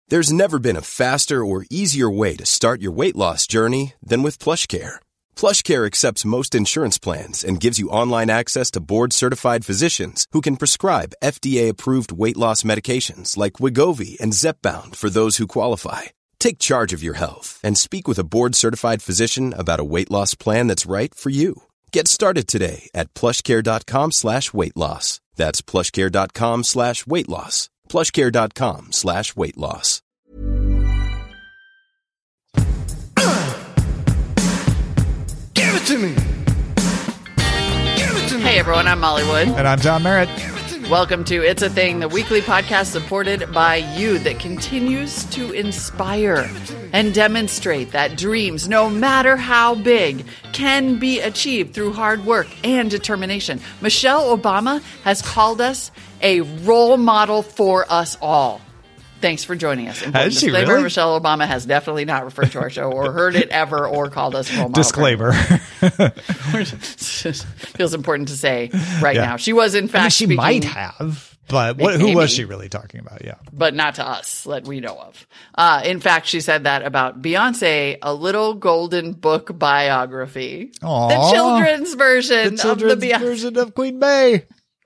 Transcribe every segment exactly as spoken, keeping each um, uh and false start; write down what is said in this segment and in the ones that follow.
There's never been a faster or easier way to start your weight loss journey than with PlushCare. PlushCare accepts most insurance plans and gives you online access to board-certified physicians who can prescribe F D A-approved weight loss medications like Wegovy and Zepbound for those who qualify. Take charge of your health and speak with a board-certified physician about a weight loss plan that's right for you. Get started today at plushcare.com slash weight loss. That's plushcare.com slash weight loss. plushcare.com slash weight loss. Give it to me. Give it to me. Hey everyone, I'm Molly Wood. And I'm John Merritt. Welcome to It's a Thing, the weekly podcast supported by you that continues to inspire and demonstrate that dreams, no matter how big, can be achieved through hard work and determination. Michelle Obama has called us a role model for us all. Thanks for joining us. Has she disclaimer, really? Michelle Obama has definitely not referred to our show or heard it ever or called us role model. Disclaimer. Feels important to say right Yeah. now. She was, in fact, I mean, she speaking, might have, but what, who Maybe. was she really talking about? Yeah. but not to us that we know of. Uh, in fact, she said that about Beyonce, a little golden book biography. Aw. The children's version The children's of the Beyonce. version of Queen Bey.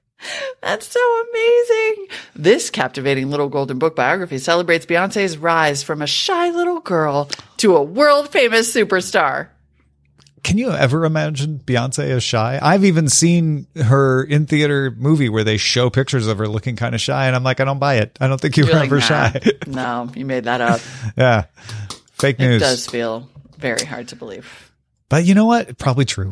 That's so amazing. This captivating little golden book biography celebrates Beyonce's rise from a shy little girl to a world famous superstar. Can you ever imagine Beyonce as shy? I've even seen her in theater movie where they show pictures of her looking kind of shy, and I'm like, I don't buy it. I don't think you You're were like, ever nah, shy. No, you made that up. Yeah. Fake It news. does feel very hard to believe. But you know what? Probably true.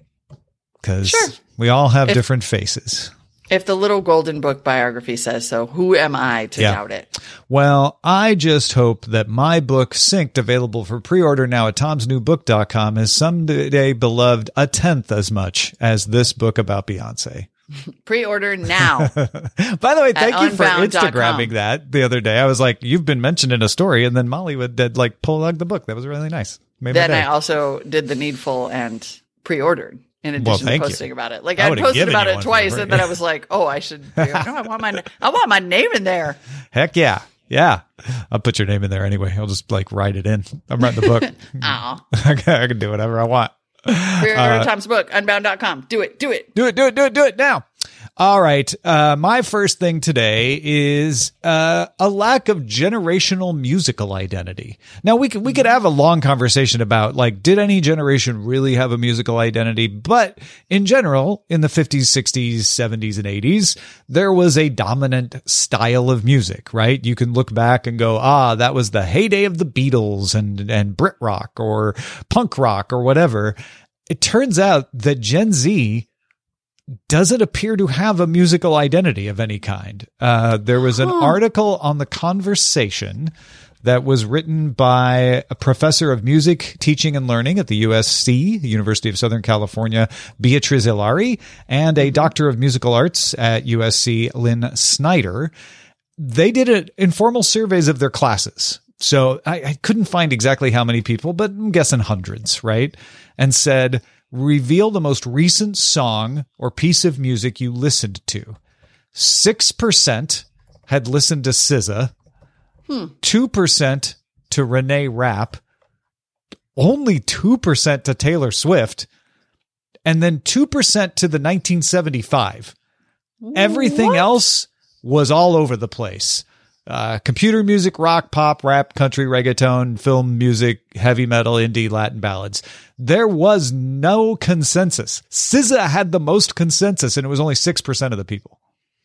Because Sure. we all have If- different faces. If the little golden book biography says so, who am I to Yeah. doubt it? Well, I just hope that my book, Synced, available for pre-order now at toms new book dot com, is someday beloved a tenth as much as this book about Beyonce. Pre-order now. By the way, thank you for unbound dot com. Instagramming that the other day. I was like, you've been mentioned in a story, and then Molly would did, like pull out the book. That was really nice. Made my Then day. I also did the needful and pre-ordered in Well, addition to thank you. posting about it. Like I I, would've posted given about you it one for twice, free. and then I was like, "Oh, I should. No, I want my. I want my name in there." Heck yeah. Yeah. I'll put your name in there anyway. I'll just like write it in. I'm writing the book. Aw. I can I can do whatever I want. Pre-order Uh, Tom's book, unbound dot com. Do it. Do it. Do it, do it, do it, do it now. All right. Uh, my first thing today is uh, a lack of generational musical identity. Now, we could, we could have a long conversation about, like, did any generation really have a musical identity? But in general, in the fifties, sixties, seventies, and eighties, there was a dominant style of music, right? You can look back and go, ah, that was the heyday of the Beatles and, and Brit rock or punk rock or whatever. It turns out that Gen Z doesn't appear to have a musical identity of any kind. Uh, there was an article on The Conversation that was written by a professor of music teaching and learning at the U S C, the University of Southern California, Beatriz Ilari, and a doctor of musical arts at U S C, Lynn Snyder. They did an informal surveys of their classes. So I, I couldn't find exactly how many people, but I'm guessing hundreds, right? And said, reveal the most recent song or piece of music you listened to. six percent had listened to S Z A, Hmm. two percent to Renee Rapp, only two percent to Taylor Swift, and then two percent to the nineteen seventy-five. Everything What? else was all over the place. Uh, computer music, rock, pop, rap, country, reggaeton, film music, heavy metal, indie, Latin ballads. There was no consensus. S Z A had the most consensus, and it was only six percent of the people.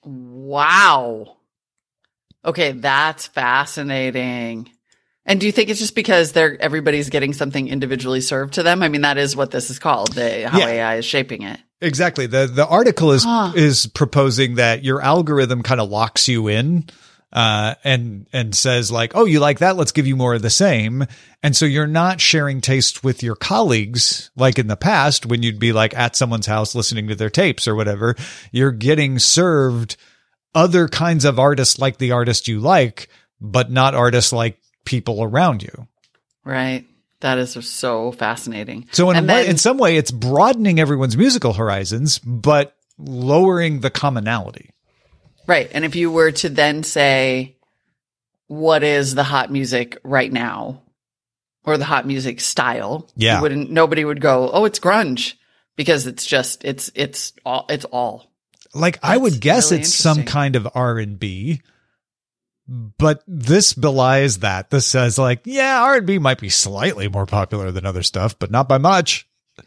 Wow. Okay, that's fascinating. And do you think it's just because they're everybody's getting something individually served to them? I mean, that is what this is called, the, how Yeah. A I is shaping it. Exactly. The the article is Huh. is proposing that your algorithm kind of locks you in uh and and says like, "Oh, you like that? Let's give you more of the same." And so you're not sharing taste with your colleagues like in the past when you'd be like at someone's house listening to their tapes or whatever. You're getting served other kinds of artists like the artist you like, but not artists like people around you. Right. That is so fascinating. So in a And way, then- in some way, it's broadening everyone's musical horizons, but lowering the commonality. Right. And if you were to then say, what is the hot music right now or the hot music style. Yeah. You wouldn't, nobody would go, oh, it's grunge, because it's just, it's, it's all, it's all. Like, I would guess really it's some interesting. kind of R and B, but this belies that. This says like, yeah, R and B might be slightly more popular than other stuff, but not by much.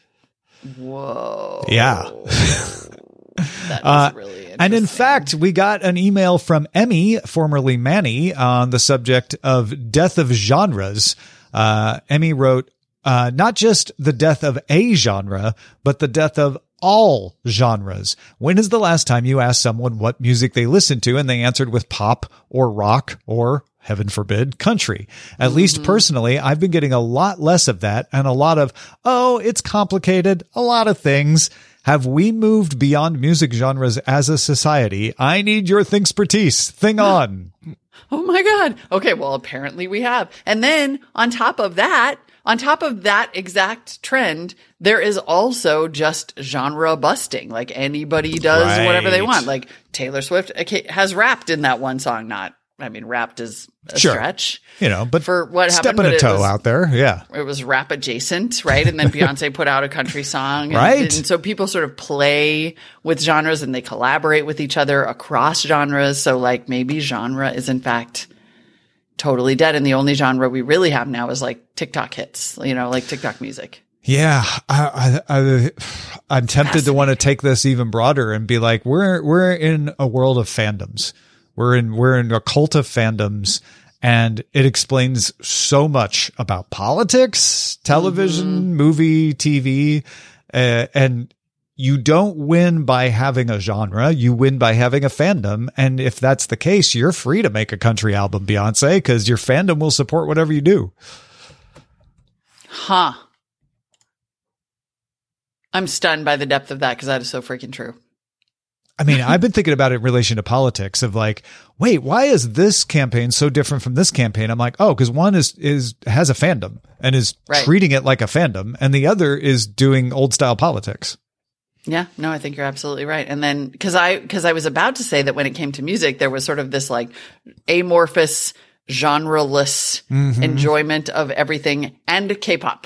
Whoa. Yeah. That is Uh, really interesting. And in fact, we got an email from Emmy, formerly Manny, on the subject of death of genres. Uh, Emmy wrote, uh, not just the death of a genre, but the death of all genres. When is the last time you asked someone what music they listen to and they answered with pop or rock or, heaven forbid, country? At mm-hmm. least personally, I've been getting a lot less of that and a lot of, oh, it's complicated, a lot of things. Have we moved beyond music genres as a society? I need your thingspertise. Thing on. Oh my God. Okay. Well, apparently we have. And then on top of that, on top of that exact trend, there is also just genre busting. Like anybody does Right. whatever they want. Like Taylor Swift has rapped in that one song. Not, I mean, rapped is a Sure. stretch. You know, but For what happened, stepping but a it toe was- out there. Yeah. It was rap adjacent, right? And then Beyonce put out a country song. And, Right. and so people sort of play with genres and they collaborate with each other across genres. So like maybe genre is in fact totally dead. And the only genre we really have now is like TikTok hits, you know, like TikTok music. Yeah, I, I, I, I'm tempted to want to take this even broader and be like, we're we're in a world of fandoms. We're in we're in a cult of fandoms, and it explains so much about politics, television, mm-hmm. movie, T V, uh, and you don't win by having a genre. You win by having a fandom. And if that's the case, you're free to make a country album, Beyonce, because your fandom will support whatever you do. Huh. I'm stunned by the depth of that because that is so freaking true. I mean, I've been thinking about it in relation to politics of like, wait, why is this campaign so different from this campaign? I'm like, oh, because one is, is, has a fandom and is Right. treating it like a fandom. And the other is doing old style politics. Yeah, no, I think you're absolutely right. And then, cause I, cause I was about to say that when it came to music, there was sort of this like amorphous, genre-less Mm-hmm. enjoyment of everything and K-pop.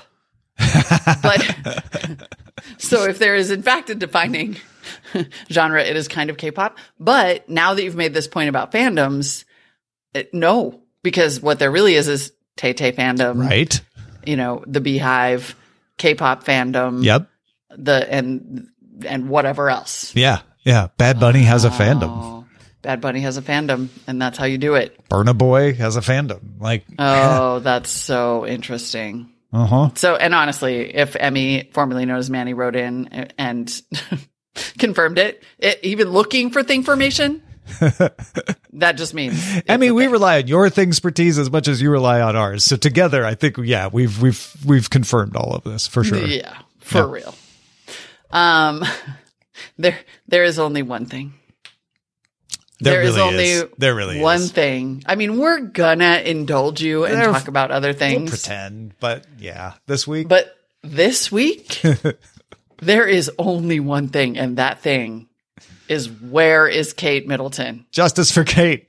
But so if there is in fact a defining genre, it is kind of K-pop. But now that you've made this point about fandoms, it, no, because what there really is is Tay-Tay fandom, Right. you know, the Beehive, K-pop fandom, Yep. the, and, and whatever else. Yeah. Yeah. Bad Bunny has a fandom. Oh, Bad Bunny has a fandom, and that's how you do it. Burna Boy has a fandom. Like, Oh, that's so interesting. uh huh. So, and honestly, if Emmy, formerly known as Manny, wrote in and confirmed it, it, even looking for thingformation, that just means. it's I mean, a we thing. rely on your thingspertise as much as you rely on ours. So together, I think, yeah, we've, we've, we've confirmed all of this for sure. Yeah, for Yeah. real. Um, there, there is only one thing. There, There is really only is. There really one is. thing. I mean, we're gonna indulge you and There- talk about other We'll things. pretend, but yeah, this week. But this week, there is only one thing, and that thing is where is Kate Middleton? Justice for Kate.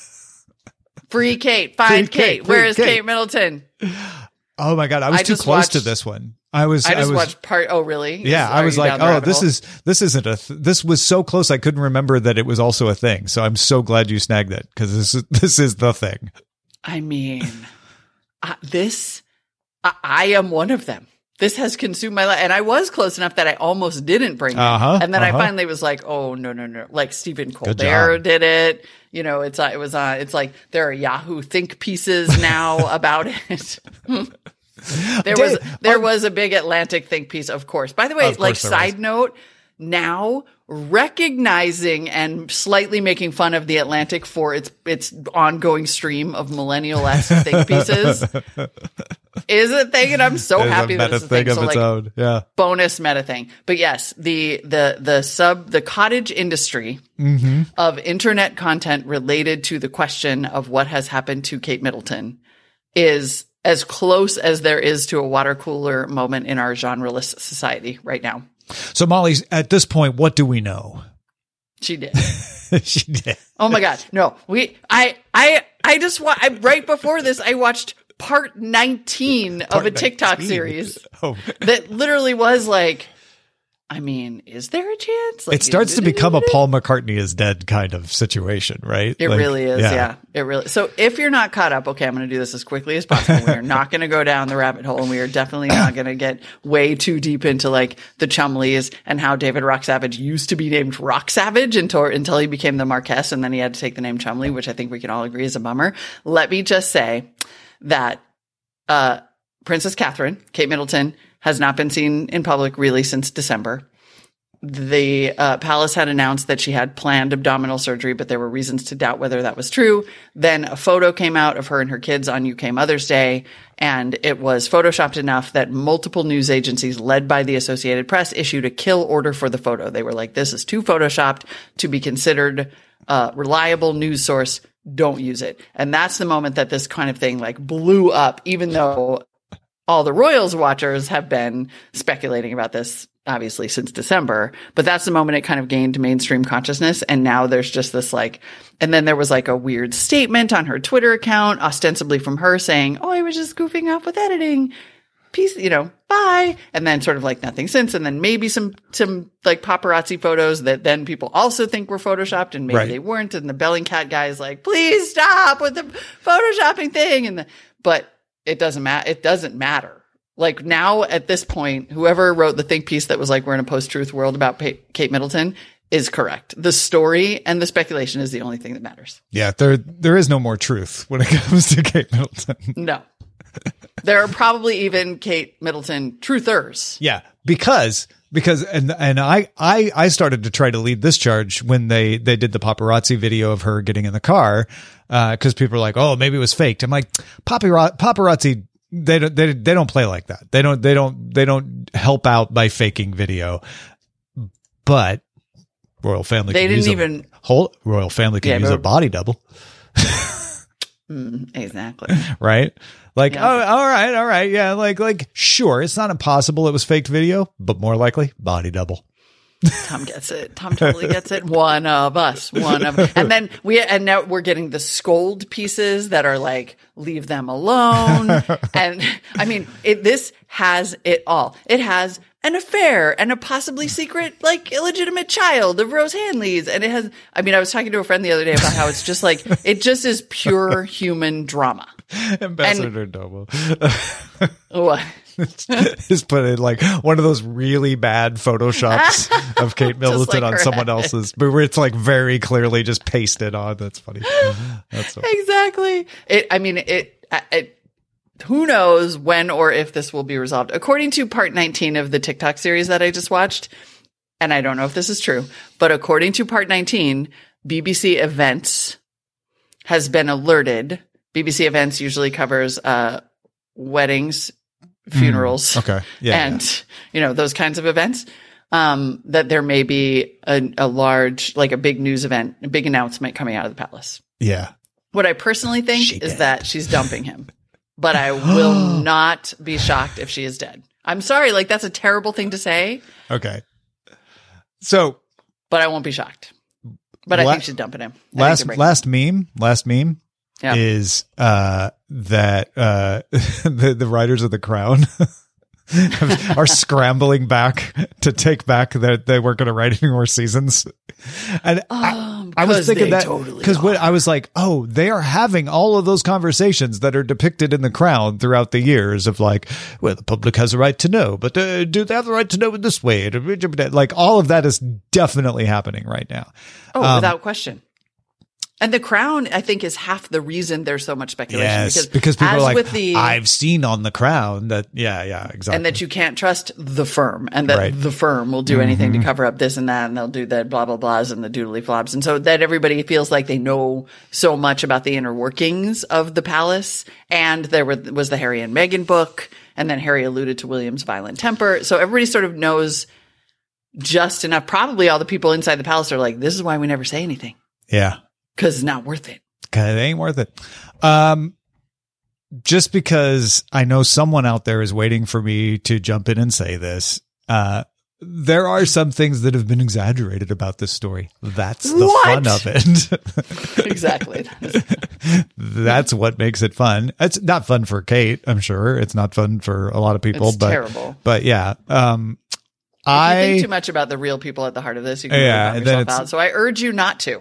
Free Kate. Find Free Kate, Kate. Where free is Kate. Kate Middleton? Oh my God. I was I too just close to watched- this one. I was, I just was, watched part. Oh, really? yeah, Is- I are was you like, down the oh, rabbit this hole? is, this isn't a, th- this was so close. I couldn't remember that it was also a thing. So I'm so glad you snagged it because this is, this is the thing. I mean, uh, this, I, I am one of them. This has consumed my life. And I was close enough that I almost didn't bring it. Uh-huh, And then uh-huh. I finally was like, oh, no, no, no. Like Stephen Good Colbert job. did it. You know, it's, uh, it was, uh, it's like there are Yahoo think pieces now about it. There was, Dave, there um, was a big Atlantic think piece, of course. By the way, Of like course there side was. note, now recognizing and slightly making fun of the Atlantic for its its ongoing stream of millennial-esque think pieces is a thing, and I'm so It's happy a that meta it's a thing thing. of So its like own. Yeah. bonus meta thing. But yes, the the the sub the cottage industry Mm-hmm. of internet content related to the question of what has happened to Kate Middleton is as close as there is to a water cooler moment in our genreless society right now. So Molly, at this point, what do we know? She did. She did. Oh my God. No, we, I, I, I just, wa- I, right before this, I watched part nineteen Part of a TikTok nineteen. series Oh. that literally was like, I mean, is there a chance? Like, It starts to become a Paul McCartney is dead kind of situation, right? It Like, really is. Yeah. It really. So if you're not caught up, okay, I'm going to do this as quickly as possible. We are not going to go down the rabbit hole, and we are definitely not going to get way too deep into like the Chumleys and how David Rock Savage used to be named Rock Savage until, until he became the Marquess, and then he had to take the name Chumley, which I think we can all agree is a bummer. Let me just say that, uh, Princess Catherine, Kate Middleton, has not been seen in public really since December. The uh, palace had announced that she had planned abdominal surgery, but there were reasons to doubt whether that was true. Then a photo came out of her and her kids on U K Mother's Day, and it was photoshopped enough that multiple news agencies led by the Associated Press issued a kill order for the photo. They were like, this is too photoshopped to be considered a reliable news source. Don't use it. And that's the moment that this kind of thing like blew up, even though all the Royals watchers have been speculating about this, obviously, since December. But that's the moment it kind of gained mainstream consciousness. And now there's just this like, and then there was like a weird statement on her Twitter account, ostensibly from her saying, oh, I was just goofing off with editing. Peace, you know, bye. And then sort of like nothing since. And then maybe some, some like paparazzi photos that then people also think were photoshopped and maybe Right. they weren't. And the Bellingcat guy is like, please stop with the photoshopping thing. And the, but it doesn't matter. It doesn't matter. Like now at this point, whoever wrote the think piece that was like, we're in a post-truth world about pa- Kate Middleton is correct. The story and the speculation is the only thing that matters. Yeah, there there is no more truth when it comes to Kate Middleton. No. There are probably even Kate Middleton truthers. Yeah, because because and and I I I started to try to lead this charge when they they did the paparazzi video of her getting in the car, because people are like, oh, maybe it was faked. I'm like, paparazzi paparazzi they don't they they don't play like that. They don't they don't they don't help out by faking video. But royal family They can didn't use a, even whole royal family can Yeah, use but- a body double. Mm, exactly. Right? Like, Yeah. oh, all right, all right. Yeah, like, like, sure, it's not impossible it was faked video, but more likely, body double. Tom gets it. Tom totally gets it. One of us. One of, and then we, and now we're getting the scold pieces that are like, leave them alone. And I mean, it, this has it all. It has an affair and a possibly secret, like illegitimate child of Rose Hanley's. And it has, I mean, I was talking to a friend the other day about how it's just like, it just is pure human drama. Ambassador Domo. What? Just put in like one of those really bad photoshops of Kate Middleton like on her someone head. else's, but where it's like very clearly just pasted on. That's funny. That's so Exactly. It, I mean, it, it, who knows when or if this will be resolved. According to part nineteen of the TikTok series that I just watched, and I don't know if this is true, but according to part nineteen, B B C Events has been alerted. B B C Events usually covers, uh, weddings, funerals, okay. Yeah. and, yeah. you know, those kinds of events. Um, that there may be a, a large, like a big news event, a big announcement coming out of the palace. Yeah. What I personally think She is dead. that she's dumping him, but I will not be shocked if she is dead. I'm sorry. Like that's a terrible thing to say, Okay. So but I won't be shocked. But I La- think she's dumping him. I think last they're breaking last meme, last meme Yeah. is uh that uh the the writers of The Crown are scrambling back to take back that they weren't going to write any more seasons. And I, Um, I was 'cause thinking they that totally because when I was like, oh, they are having all of those conversations that are depicted in The Crown throughout the years of like, well, the public has a right to know, but uh, do they have the right to know in this way? Like all of that is definitely happening right now. Oh, Um, without question. And The Crown, I think, is half the reason there's so much speculation. Yes, because, because people as are like, with the, I've seen on The Crown that, yeah, yeah, exactly. and that you can't trust the firm, and that Right. the firm will do anything to cover up this and that, and they'll do the blah blah blahs and the doodly flobs, and so that everybody feels like they know so much about the inner workings of the palace. And there were, was the Harry and Meghan book, and then Harry alluded to William's violent temper, so everybody sort of knows just enough. Probably all the people inside the palace are like, "This is why we never say anything, yeah, because it's not worth it." because it ain't worth it. Um, just because I know someone out there is waiting for me to jump in and say this, uh, there are some things that have been exaggerated about this story. That's the What? fun of it. Exactly. That's what makes it fun. It's not fun for Kate, I'm sure. It's not fun for a lot of people, It's but terrible. But yeah, um, If you I think too much about the real people at the heart of this, you can Yeah, really and count then yourself it's- out. So I urge you not to.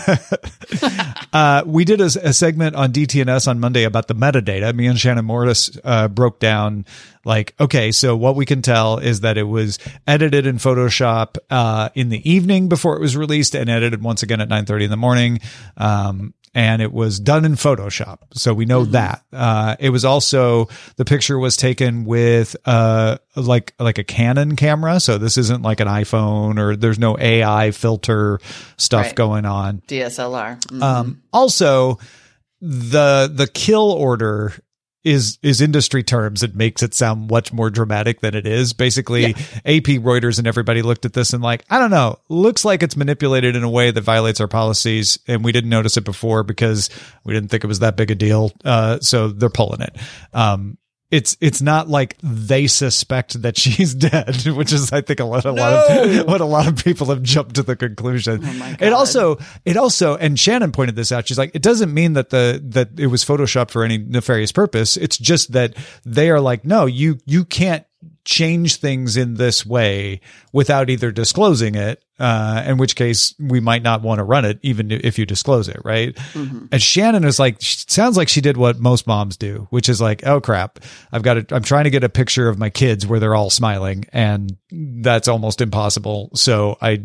uh, we did a, a segment on D T N S on Monday about the metadata. Me and Shannon Morris uh, broke down like, okay, so what we can tell is that it was edited in Photoshop uh, in the evening before it was released and edited once again at nine thirty in the morning. Um, and it was done in Photoshop. So we know mm-hmm. that. Uh, it was also, the picture was taken with, uh, like, like a Canon camera. So this isn't like an iPhone, or there's no A I filter stuff Right. going on. D S L R. Mm-hmm. Um, also the, the kill order is, is industry terms. It makes it sound much more dramatic than it is. Basically, yeah. A P, Reuters, and everybody looked at this and like, I don't know, looks like it's manipulated in a way that violates our policies. And we didn't notice it before because we didn't think it was that big a deal. Uh, so they're pulling it. Um, It's it's not like they suspect that she's dead, which is I think a lot a No. lot of what a lot of people have jumped to the conclusion. Oh my God. It also it also and Shannon pointed this out. She's like, it doesn't mean that the that it was photoshopped for any nefarious purpose. It's just that they are like, no, you you can't change things in this way without either disclosing it, uh, in which case we might not want to run it, even if you disclose it, right? Mm-hmm. And Shannon is like, sounds like she did what most moms do, which is like, oh crap, I've got to, I'm trying to get a picture of my kids where they're all smiling, and that's almost impossible. So I,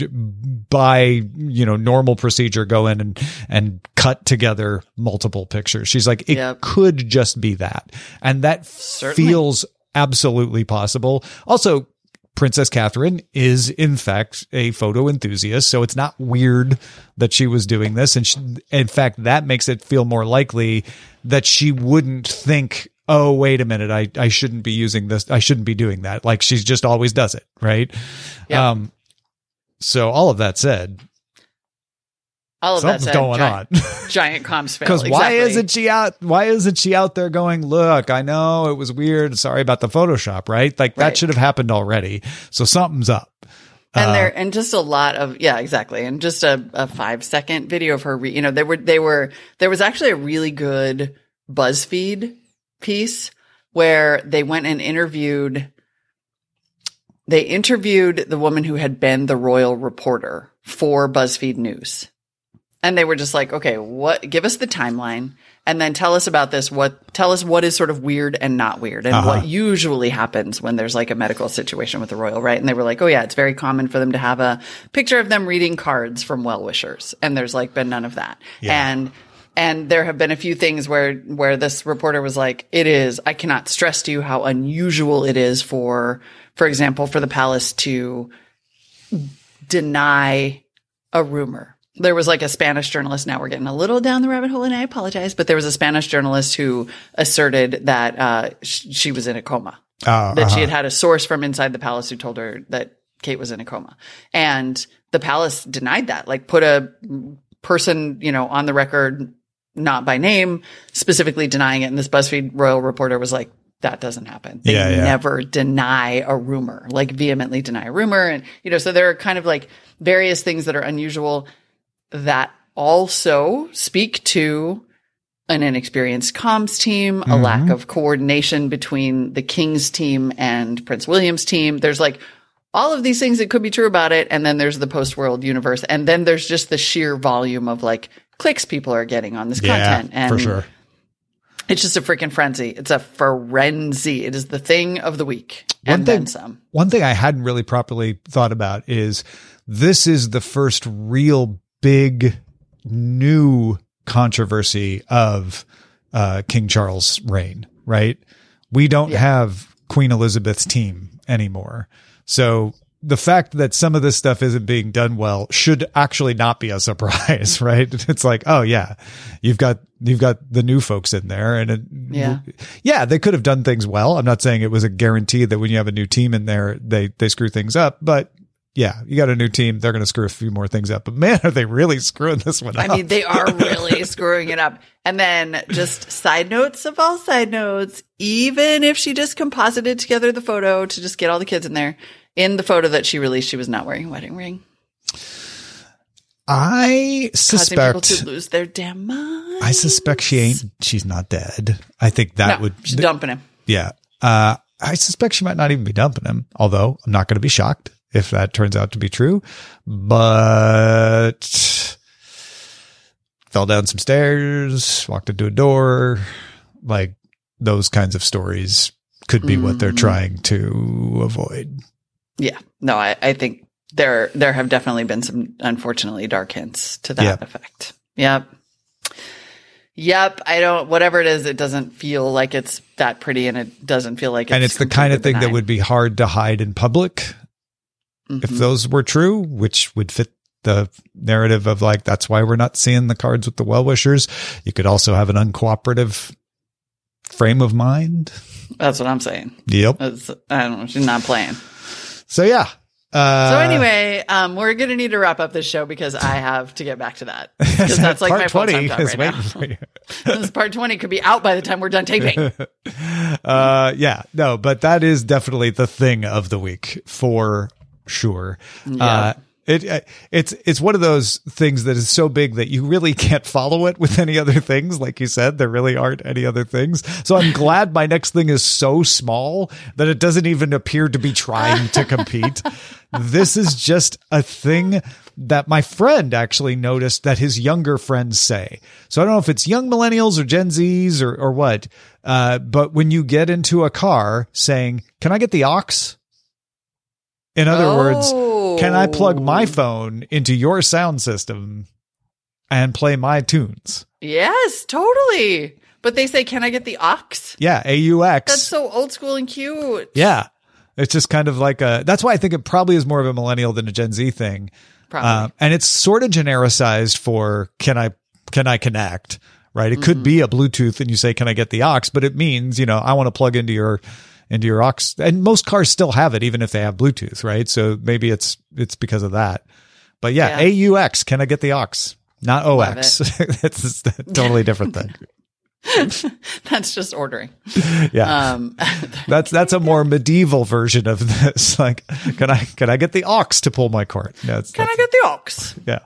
by, you know, normal procedure, go in and, and cut together multiple pictures. She's like, it Yep. could just be that. And that Certainly. feels absolutely possible. Also, Princess Catherine is in fact a photo enthusiast, so it's not weird that she was doing this. And she, in fact, that makes it feel more likely that she wouldn't think, oh, wait a minute, I, I shouldn't be using this. I shouldn't be doing that. Like she just always does it. Right. Yeah. Um, so all of that said, All of something's that said, going giant, on. giant comms fail. Because why Exactly. isn't she out? Why isn't she out there going, look, I know it was weird. Sorry about the Photoshop, right? Like that Right. should have happened already. So something's up. And Uh, there, and just a lot of, yeah, exactly. And just a, a five second video of her, re, you know, they were, they were, there was actually a really good BuzzFeed piece where they went and interviewed, they interviewed the woman who had been the royal reporter for BuzzFeed News. And they were just like, okay, what, give us the timeline and then tell us about this. What, tell us what is sort of weird and not weird and Uh-huh. what usually happens when there's like a medical situation with the royal, right? And they were like, oh yeah, it's very common for them to have a picture of them reading cards from well-wishers. And there's like been none of that. Yeah. And, and there have been a few things where, where this reporter was like, it is, I cannot stress to you how unusual it is for, for example, for the palace to deny a rumor. There was like a Spanish journalist. Now we're getting a little down the rabbit hole and I apologize, but there was a Spanish journalist who asserted that, uh, sh- she was in a coma, uh, that uh-huh. she had had a source from inside the palace who told her that Kate was in a coma. And the palace denied that, like put a person, you know, on the record, not by name, specifically denying it. And this BuzzFeed royal reporter was like, that doesn't happen. They Yeah, yeah. never deny a rumor, like vehemently deny a rumor. And, you know, so there are kind of like various things that are unusual that also speak to an inexperienced comms team, a Mm-hmm. lack of coordination between the King's team and Prince William's team. There's like all of these things that could be true about it. And then there's the post-world universe. And then there's just the sheer volume of like clicks people are getting on this Yeah, content. And for sure. it's just a freaking frenzy. It's a frenzy. It is the thing of the week. One and thing, then some. One thing I hadn't really properly thought about is this is the first real big new controversy of uh, King Charles' reign, right? We don't Yeah. have Queen Elizabeth's team anymore. So the fact that some of this stuff isn't being done well should actually not be a surprise, right? It's like, oh yeah, you've got, you've got the new folks in there and it, Yeah. yeah, they could have done things well. I'm not saying it was a guarantee that when you have a new team in there, they, they screw things up, but yeah, you got a new team. They're going to screw a few more things up, but man, are they really screwing this one up? I mean, they are really screwing it up. And then just side notes of all side notes, even if she just composited together the photo to just get all the kids in there, In the photo that she released, she was not wearing a wedding ring. I Causing people suspect to lose their damn minds. I suspect she ain't. She's not dead. I think that No, would. she's dumping him. Yeah. Uh, I suspect she might not even be dumping him. Although I'm not going to be shocked if that turns out to be true. But fell down some stairs, walked into a door, like those kinds of stories could be mm. what they're trying to avoid. Yeah. No, I, I think. There, there have definitely been some, unfortunately, dark hints to that yep. effect. Yep. Yep. I don't, whatever it is, it doesn't feel like it's that pretty, and it doesn't feel like it's. And it's the kind of thing benign. That would be hard to hide in public. Mm-hmm. If those were true, which would fit the narrative of like, that's why we're not seeing the cards with the well-wishers. You could also have an uncooperative frame of mind. That's what I'm saying. Yep. It's, I don't know. She's not playing. So, yeah. Uh, so anyway, um, we're going to need to wrap up this show because I have to get back to that. Because that's like my full-time job right now. For you. This part twenty could be out by the time we're done taping. uh, yeah, no, but that is definitely the thing of the week for sure. Yeah. Uh, It it's it's one of those things that is so big that you really can't follow it with any other things. Like you said, there really aren't any other things. So I'm glad my next thing is so small that it doesn't even appear to be trying to compete. This is just a thing that my friend actually noticed that his younger friends say. So I don't know if it's young millennials or Gen Zs or, or what. Uh, but when you get into a car saying, "Can I get the aux?" In other oh. words, can I plug my phone into your sound system and play my tunes? Yes, totally. But they say, can I get the aux? Yeah, A U X. That's so old school and cute. Yeah. It's just kind of like a, that's why I think it probably is more of a millennial than a Gen Z thing. Probably. Um, and it's sort of genericized for, can I, can I connect? Right. It mm-hmm. could be a Bluetooth and you say, can I get the aux? But it means, you know, I want to plug into your, into your aux, and most cars still have it, even if they have Bluetooth, right? So maybe it's it's because of that. But yeah, yeah. A U X, can I get the aux? Not O X. It's a totally different thing. That's just ordering. Yeah, um, that's that's a more medieval version of this. Like, can I can I get the aux to pull my cart? Yeah, can I get the aux? Yeah.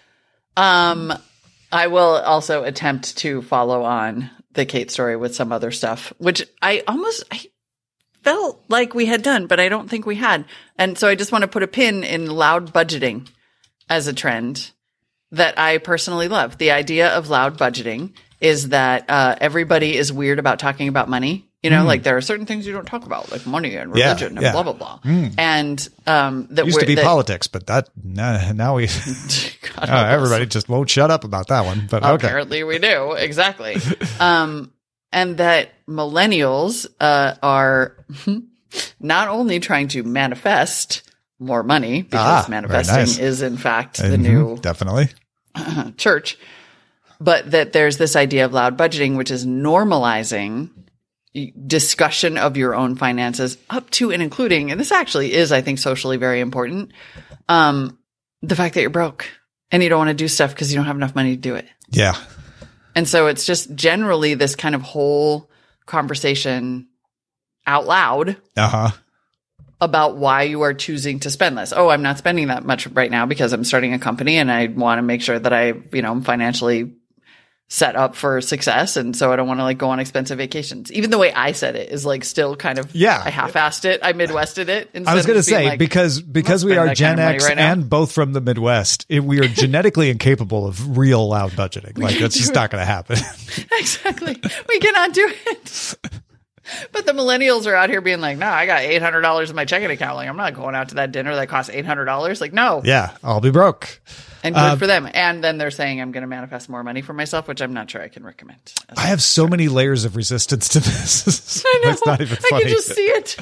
Um, I will also attempt to follow on the Kate story with some other stuff, which I almost. I, felt like we had done, but I don't think we had. And so I just want to put a pin in loud budgeting as a trend that I personally love. The idea of loud budgeting is that uh, everybody is weird about talking about money. You know, mm. like there are certain things you don't talk about, like money and religion yeah, and yeah. blah, blah, blah. Mm. And um, that used to be that, politics, but that now, now we, uh, everybody just won't shut up about that one. But okay. Apparently we do. Exactly. um, And that millennials uh, are not only trying to manifest more money, because ah, manifesting nice. is, in fact, the mm-hmm, new definitely uh, church, but that there's this idea of loud budgeting, which is normalizing discussion of your own finances up to and including, and this actually is, I think, socially very important, um, the fact that you're broke and you don't want to do stuff because you don't have enough money to do it. Yeah. And so it's just generally this kind of whole conversation out loud uh-huh. about why you are choosing to spend less. Oh, I'm not spending that much right now because I'm starting a company and I want to make sure that I, you know, I'm financially set up for success. And so I don't want to like go on expensive vacations. Even the way I said it is like still kind of, yeah, I half-assed it. I Midwested it. I was going to say, like, because, because we are Gen X right and both from the Midwest, it, we are genetically incapable of real loud budgeting. Like that's just not going to happen. Exactly. We cannot do it. But the millennials are out here being like, no, I got eight hundred dollars in my checking account. Like, I'm not going out to that dinner that costs eight hundred dollars. Like, no. Yeah, I'll be broke. And good uh, for them. And then they're saying I'm going to manifest more money for myself, which I'm not sure I can recommend. I have so many layers of resistance to this. I know. It's not even funny. I can just see it.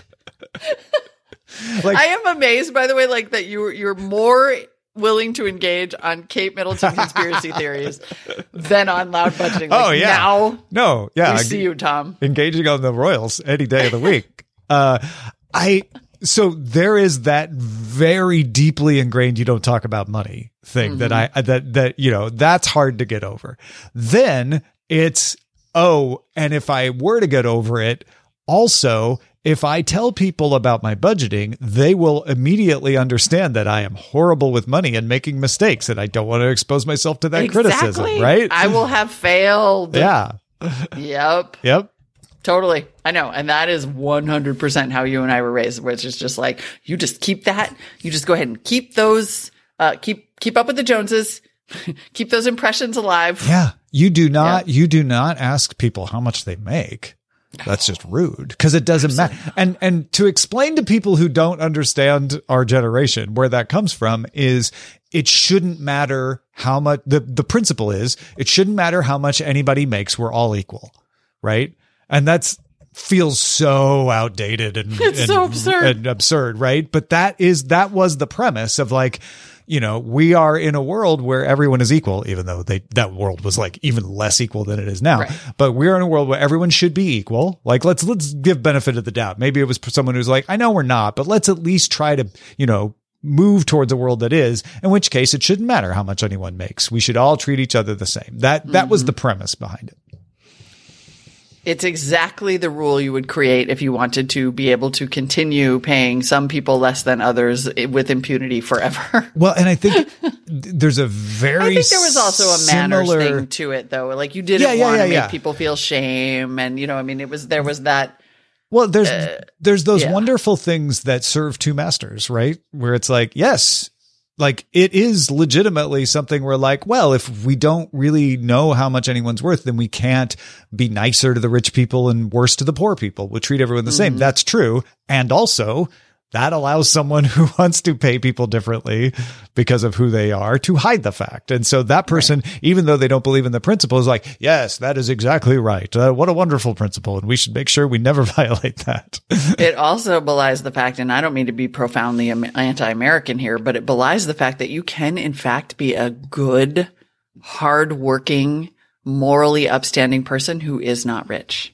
Like, I am amazed, by the way, like that you, you're more willing to engage on Kate Middleton conspiracy theories than on loud budgeting. Like, oh, yeah. Now, no, yeah. we see you, Tom. Engaging on the Royals any day of the week. uh, I... So there is that very deeply ingrained, you don't talk about money thing mm-hmm. that I, that, that, you know, that's hard to get over. Then it's, oh, and if I were to get over it, also, if I tell people about my budgeting, they will immediately understand that I am horrible with money and making mistakes, and I don't want to expose myself to that exactly. criticism, right? I will have failed. Yeah. Yep. Yep. Totally. I know. And that is one hundred percent how you and I were raised, which is just like, you just keep that. You just go ahead and keep those, uh, keep, keep up with the Joneses, keep those impressions alive. Yeah. You do not, yeah. you do not ask people how much they make. That's just rude because it doesn't matter. And, and to explain to people who don't understand our generation, where that comes from is it shouldn't matter how much the, the principle is it shouldn't matter how much anybody makes. We're all equal. Right. And that's feels so outdated and, it's and, so absurd. and absurd. Right. But that is, that was the premise of like, you know, we are in a world where everyone is equal, even though they, that world was like even less equal than it is now. Right. But we're in a world where everyone should be equal. Like, let's, let's give benefit of the doubt. Maybe it was someone who's like, I know we're not, but let's at least try to, you know, move towards a world that is, in which case it shouldn't matter how much anyone makes. We should all treat each other the same. That, that mm-hmm. was the premise behind it. It's exactly the rule you would create if you wanted to be able to continue paying some people less than others with impunity forever. Well, and I think there's a very I think there was also a manners similar thing to it, though. Like you didn't yeah, yeah, want to yeah, make yeah. people feel shame, and you know, I mean, it was there was that. Well, there's uh, there's those yeah. wonderful things that serve two masters, right? Where it's like, yes. Like it is legitimately something where like, well, if we don't really know how much anyone's worth, then we can't be nicer to the rich people and worse to the poor people. We'll treat everyone the mm-hmm. same. That's true. And also that allows someone who wants to pay people differently because of who they are to hide the fact. And so that person, right. even though they don't believe in the principle, is like, yes, that is exactly right. Uh, what a wonderful principle. And we should make sure we never violate that. It also belies the fact, and I don't mean to be profoundly anti-American here, but it belies the fact that you can, in fact, be a good, hardworking, morally upstanding person who is not rich.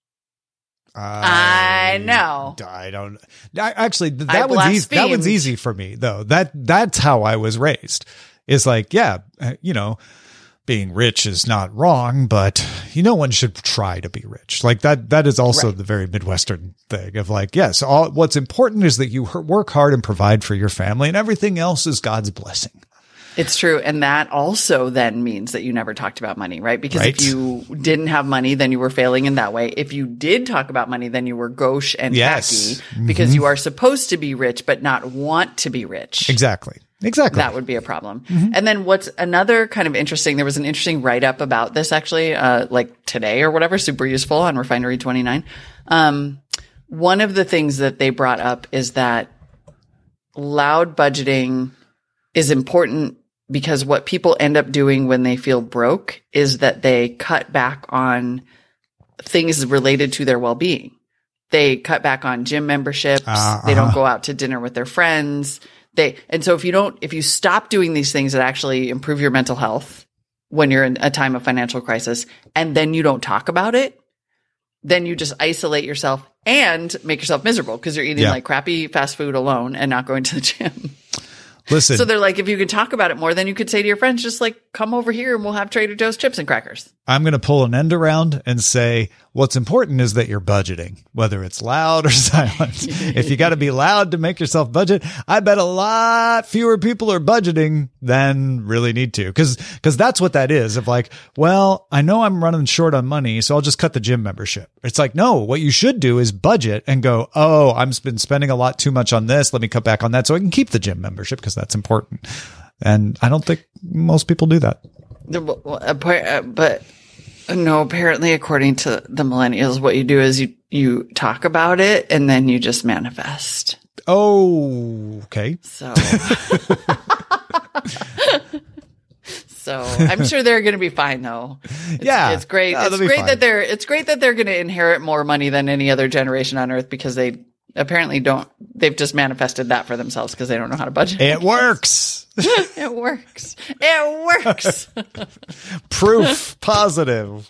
I, I know. I don't. I, actually, that I one's easy. That one's blasphemed. easy for me, though. That that's how I was raised. It's like, yeah, you know, being rich is not wrong, but you know, one should try to be rich. Like that. That is also right. the very Midwestern thing of like, yes, all what's important is that you work hard and provide for your family, and everything else is God's blessing. It's true. And that also then means that you never talked about money, right? Because right. if you didn't have money, then you were failing in that way. If you did talk about money, then you were gauche and yes. tacky mm-hmm. because you are supposed to be rich, but not want to be rich. Exactly. Exactly. That would be a problem. Mm-hmm. And then what's another kind of interesting, there was an interesting write-up about this actually, uh, like today or whatever, super useful on Refinery twenty-nine. Um, one of the things that they brought up is that loud budgeting is important because what people end up doing when they feel broke is that they cut back on things related to their well-being. They cut back on gym memberships. Uh, they don't uh-huh. go out to dinner with their friends. They, and so if you don't, if you stop doing these things that actually improve your mental health when you're in a time of financial crisis, and then you don't talk about it, then you just isolate yourself and make yourself miserable because you're eating yeah. like crappy fast food alone and not going to the gym. Listen. So they're like, if you could talk about it more, then you could say to your friends, just like, come over here and we'll have Trader Joe's chips and crackers. I'm going to pull an end around and say what's important is that you're budgeting, whether it's loud or silent. If you got to be loud to make yourself budget, I bet a lot fewer people are budgeting than really need to. Cause, cause that's what that is of like, well, I know I'm running short on money, so I'll just cut the gym membership. It's like, no, what you should do is budget and go, oh, I'm been spending a lot too much on this. Let me cut back on that so I can keep the gym membership because that's important. And I don't think most people do that. But no, apparently, according to the millennials, what you do is you, you talk about it and then you just manifest. Oh, okay. So, so I'm sure they're going to be fine, though. It's, yeah, it's great. No, it's great that they're. It's great that they're going to inherit more money than any other generation on Earth because they apparently don't. They've just manifested that for themselves because they don't know how to budget. It works. It works. It works. Proof positive.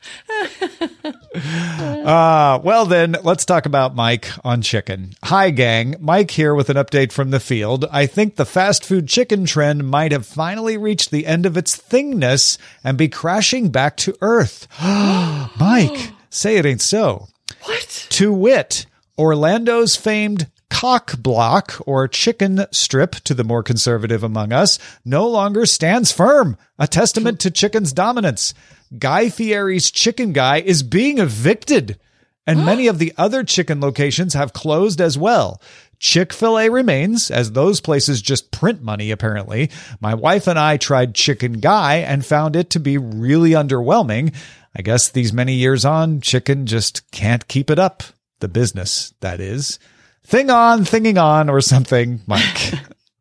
Uh, well, then let's talk about Mike on chicken. Hi, gang. Mike here with an update from the field. I think the fast food chicken trend might have finally reached the end of its thingness and be crashing back to earth. Mike, say it ain't so. What? To wit, Orlando's famed cock block, or chicken strip to the more conservative among us, no longer stands firm, a testament to chicken's dominance. Guy Fieri's Chicken Guy is being evicted, and many of the other chicken locations have closed as well. Chick-fil-A remains, as those places just print money, apparently. My wife and I tried Chicken Guy and found it to be really underwhelming. I guess these many years on, chicken just can't keep it up. The business, that is. Thing on, thinging on, or something, Mike.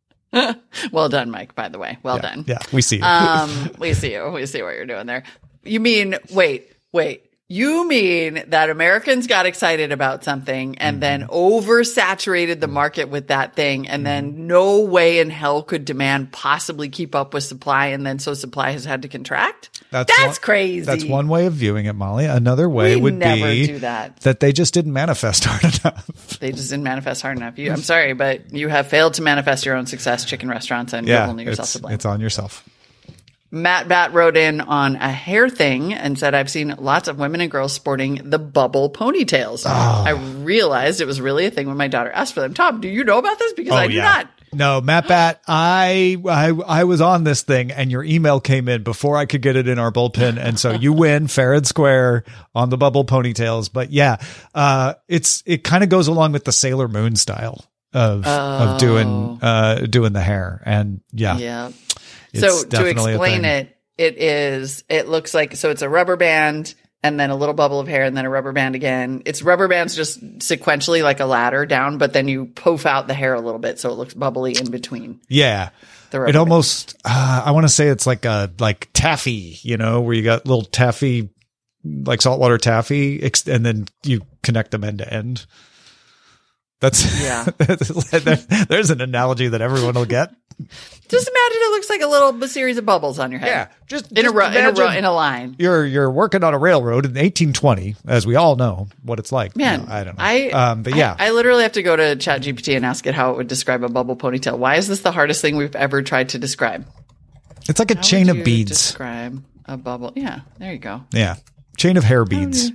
Well done, Mike, by the way. Well yeah, done. Yeah, we see you. Um, we see you. We see what you're doing there. You mean, wait, wait. You mean that Americans got excited about something and mm-hmm. then oversaturated the market with that thing, and then no way in hell could demand possibly keep up with supply, and then so supply has had to contract? That's, that's one, crazy. That's one way of viewing it, Molly. Another way we would never be do that. that they just didn't manifest hard enough. They just didn't manifest hard enough. You, I'm sorry, but you have failed to manifest your own success, chicken restaurants, and yeah, you're only yourself it's, to blame. It's on yourself. Matt Bat wrote in on a hair thing and said, I've seen lots of women and girls sporting the bubble ponytails. Oh. I realized it was really a thing when my daughter asked for them. Tom, do you know about this? Because oh, I do yeah. not. No, Matt Bat, I, I I was on this thing and your email came in before I could get it in our bullpen. And so you win fair and square on the bubble ponytails. But yeah, uh, it's it kind of goes along with the Sailor Moon style of oh. of doing uh, doing the hair. And yeah. Yeah. So to explain it, it is, it looks like, so it's a rubber band and then a little bubble of hair and then a rubber band again. It's rubber bands just sequentially like a ladder down, but then you poof out the hair a little bit so it looks bubbly in between. Yeah. It almost, uh, I want to say it's like a, like taffy, you know, where you got little taffy, like saltwater taffy, and then you connect them end to end. That's, yeah. There's an analogy that everyone will get. Just imagine it looks like a little series of bubbles on your head. Yeah, just in just a row, in a row, in a line. You're you're working on a railroad in eighteen twenty, as we all know what it's like. Man, no, I don't know. I um, but yeah, I, I literally have to go to ChatGPT and ask it how it would describe a bubble ponytail. Why is this the hardest thing we've ever tried to describe? It's like a how chain would of you beads. Describe a bubble. Yeah, there you go. Yeah, chain of hair beads.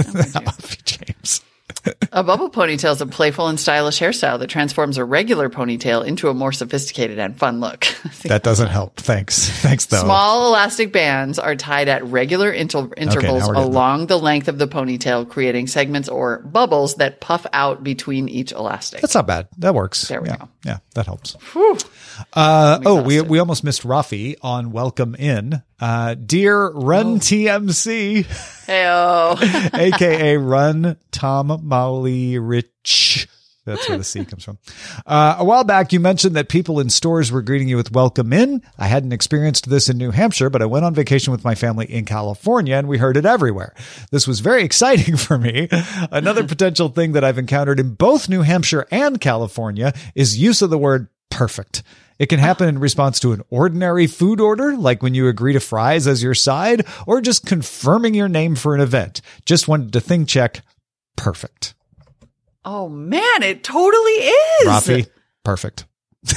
James. A bubble ponytail is a playful and stylish hairstyle that transforms a regular ponytail into a more sophisticated and fun look. That doesn't help. Thanks. Thanks, though. Small elastic bands are tied at regular inter- intervals okay, along the length of the ponytail, creating segments or bubbles that puff out between each elastic. That's not bad. That works. There we yeah. go. Yeah, that helps. Uh, oh, we we almost missed Rafi on Welcome In. Uh, dear Run oh. T M C, Heyo. A K A Run Tom Molly Rich. That's where the C comes from. Uh, a while back, you mentioned that people in stores were greeting you with welcome in. I hadn't experienced this in New Hampshire, but I went on vacation with my family in California and we heard it everywhere. This was very exciting for me. Another potential thing that I've encountered in both New Hampshire and California is use of the word perfect. It can happen in response to an ordinary food order, like when you agree to fries as your side, or just confirming your name for an event. Just wanted to think check perfect. Oh, man, it totally is. Rafi, perfect.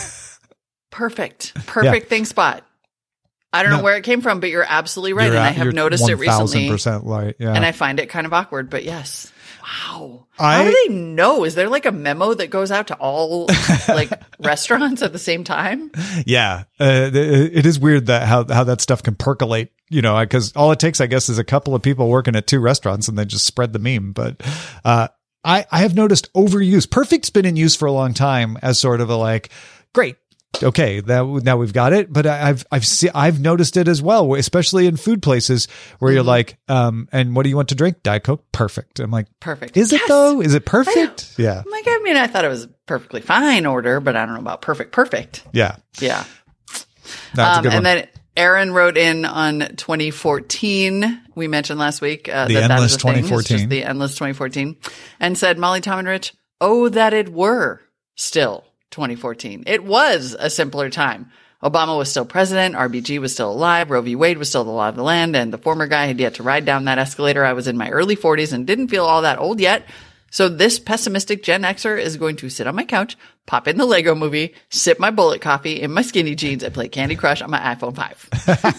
Perfect. Perfect yeah. thing spot. I don't no. know where it came from, but you're absolutely right. You're and at, I have noticed it recently. one thousand percent right, yeah. And I find it kind of awkward, but yes. Wow. I, How do they know? Is there like a memo that goes out to all like restaurants at the same time? Yeah. Uh, it is weird that how, how that stuff can percolate, you know, because all it takes, I guess, is a couple of people working at two restaurants and they just spread the meme. But uh, I, I have noticed overuse. Perfect's been in use for a long time as sort of a like, great. Okay, that, now we've got it, but I, I've I've see, I've noticed it as well, especially in food places where mm-hmm. you're like, um, and what do you want to drink? Diet Coke, perfect. I'm like, perfect. Is yes. it though? Is it perfect? Yeah. I'm like, I mean, I thought it was a perfectly fine order, but I don't know about perfect. Perfect. Yeah. Yeah. That's um, a good and one. then Aaron wrote in on twenty fourteen. We mentioned last week uh, the that endless that is a thing. twenty fourteen. It's just the endless twenty fourteen, and said, Molly, Tom, and Rich, oh, that it were still twenty fourteen. It was a simpler time. Obama was still president. R B G was still alive. Roe v. Wade was still the law of the land. And the former guy had yet to ride down that escalator. I was in my early forties and didn't feel all that old yet. So this pessimistic Gen Xer is going to sit on my couch, pop in the Lego movie, sip my bullet coffee in my skinny jeans, and play Candy Crush on my iPhone five.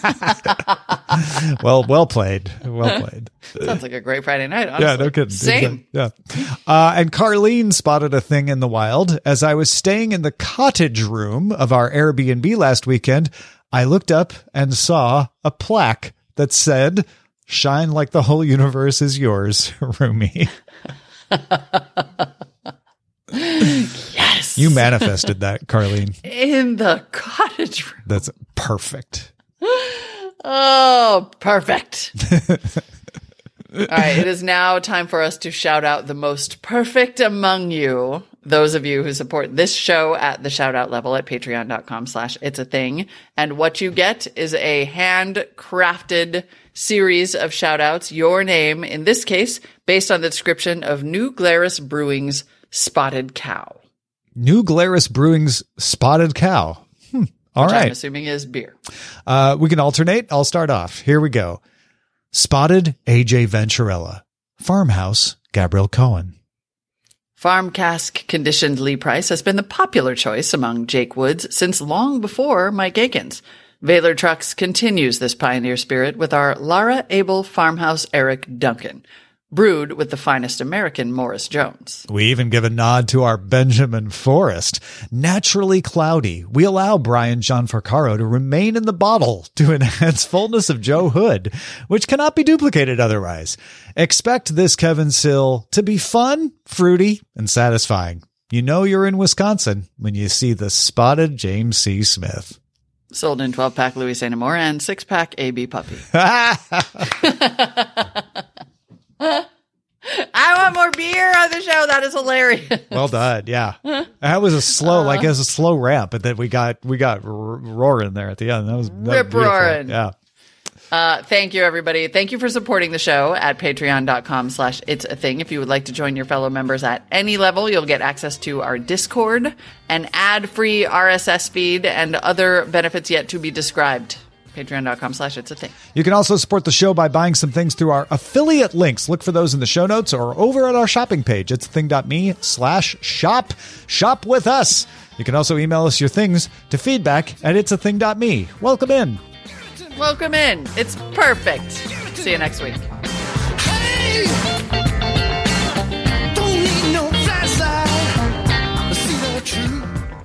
well, well played. Well played. Sounds like a great Friday night, honestly. Yeah, no kidding. Same. Yeah. Uh, and Carlene spotted a thing in the wild. As I was staying in the cottage room of our Airbnb last weekend, I looked up and saw a plaque that said, "Shine like the whole universe is yours, Rumi." Yes. You manifested that, Carlene. In the cottage room. That's perfect. Oh, perfect. All right. It is now time for us to shout out the most perfect among you. Those of you who support this show at the shout out level at patreon.com slash it's a thing. And what you get is a handcrafted series of shout outs, your name, in this case, based on the description of New Glarus Brewing's Spotted Cow. New Glarus Brewing's Spotted Cow. Hmm. All Which right. I'm assuming is beer. Uh, we can alternate. I'll start off. Here we go. Spotted A J Venturella. Farmhouse Gabriel Cohen. Farm cask conditioned Lee Price has been the popular choice among Jake Woods since long before Mike Akins. Vaylor Trucks continues this pioneer spirit with our Lara Abel Farmhouse Eric Duncan, brewed with the finest American Morris Jones. We even give a nod to our Benjamin Forrest. Naturally cloudy, we allow Brian Gianfrancaro to remain in the bottle to enhance fullness of Joe Hood, which cannot be duplicated otherwise. Expect this Kevin Sill to be fun, fruity, and satisfying. You know you're in Wisconsin when you see the spotted James C. Smith. Sold in twelve-pack Louis Saint Amour and six-pack A B Puppy. I want more beer on the show. That is hilarious. Well done. Yeah. That was a slow, uh, like it was a slow ramp, but then we got, we got r- roaring there at the end. That was, that rip was roaring. Yeah. Uh, thank you, everybody. Thank you for supporting the show at patreon.com slash it's a thing. If you would like to join your fellow members at any level, you'll get access to our Discord, an ad-free R S S feed, and other benefits yet to be described. Patreon.com slash it's a thing. You can also support the show by buying some things through our affiliate links. Look for those in the show notes or over at our shopping page. It's a thing.me slash shop. Shop with us. You can also email us your things to feedback at it's a thing.me. Welcome in. Welcome in. It's perfect. See you next week. Hey, don't need no flashlight. See the truth.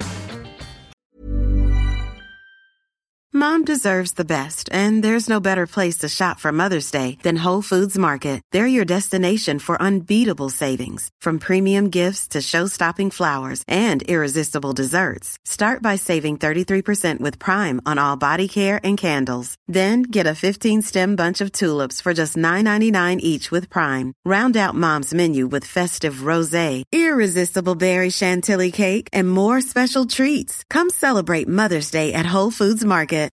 Mom deserves the best, and there's no better place to shop for Mother's Day than Whole Foods Market. They're your destination for unbeatable savings, from premium gifts to show-stopping flowers and irresistible desserts. Start by saving thirty-three percent with Prime on all body care and candles. Then get a fifteen-stem bunch of tulips for just nine ninety-nine each with Prime. Round out Mom's menu with festive rosé, irresistible berry chantilly cake, and more special treats. Come celebrate Mother's Day at Whole Foods Market.